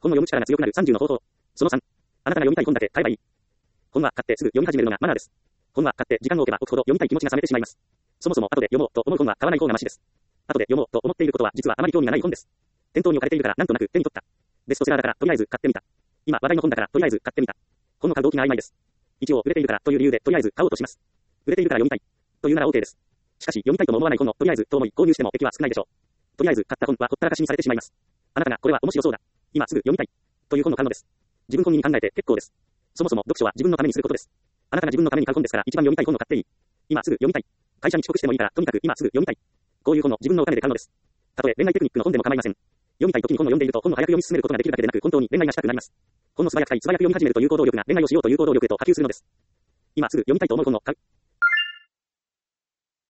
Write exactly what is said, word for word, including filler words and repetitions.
本を読む力が強くなるさんじゅうの方法。そのさん。あなたが読みたい本だけ買えばいい。本は買ってすぐ読み始めるのがマナーです。本は買って時間を置けば置くほど読みたい気持ちが冷めてしまいます。そもそも後で読もうと思う本は買わない方がマシです。後で読もうと思っていることは実はあまり興味がない本です。店頭に置かれているからなんとなく手に取った。ベストセラーだからとりあえず買ってみた。今話題の本だからとりあえず買ってみた。本を買う動機が曖昧です。一応売れているからという理由でとりあえず買おうとします。売れているから読みたい。というなら OK です。しかし読みたいとも思わない本をとりあえずと思い購入しても益は少ないでしょう。とりあえず買った本はほったらかしにされてしまいます。あなたがこれは面白そうだ。今すぐ読みたい。という本を買うのです。自分本位に考えて結構です。そもそも読書は自分のためにすることです。あなたが自分のために買う本ですから一番読みたい本を買っていい。今すぐ読みたい。会社に遅刻してもいいからとにかく今すぐ読みたい。こういう本を自分のお金で買うのです。たとえ恋愛テクニックの本でも構いません。読みたい時に本を読んでいると本を早く読み進めることができるだけでなく本当に恋愛がしたくなります。本の素早くたい素早く読み始めるという行動力が恋愛をしようという行動力へと波及するのです。今すぐ読みたいと思う本を買う。